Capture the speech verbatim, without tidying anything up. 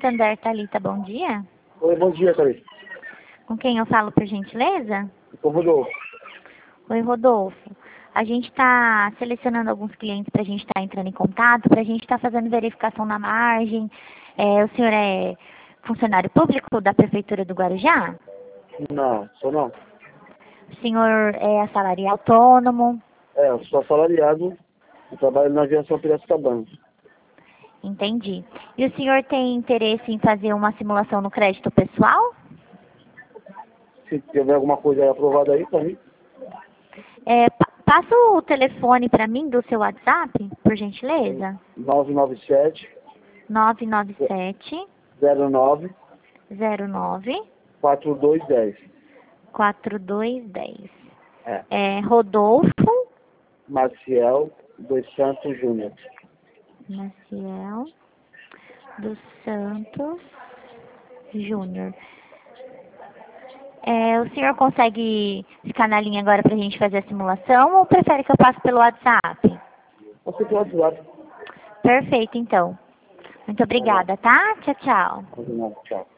Santander, Thalita, bom dia. Oi, bom dia, Thalita. Com quem eu falo, por gentileza? Com o Rodolfo. Oi, Rodolfo. A gente está selecionando alguns clientes para a gente estar tá entrando em contato, para a gente estar tá fazendo verificação na margem. É, o senhor é funcionário público da Prefeitura do Guarujá? Não, sou não. O senhor é assalariado autônomo? É, eu sou assalariado e trabalho na aviação Piracicabana. Entendi. E o senhor tem interesse em fazer uma simulação no crédito pessoal? Se tiver alguma coisa aí aprovada aí, pra mim. É, pa- passa o telefone para mim do seu WhatsApp, por gentileza. nove nove sete, nove nove sete, zero nove, zero nove, quatro dois um zero. quatro dois um zero. É. É Rodolfo Maciel dos Santos Júnior. Maciel dos Santos Júnior. É, o senhor consegue ficar na linha agora para a gente fazer a simulação ou prefere que eu passe pelo WhatsApp? Você tem WhatsApp? Perfeito, então. Muito obrigada, tá? Tchau, tchau. Tchau.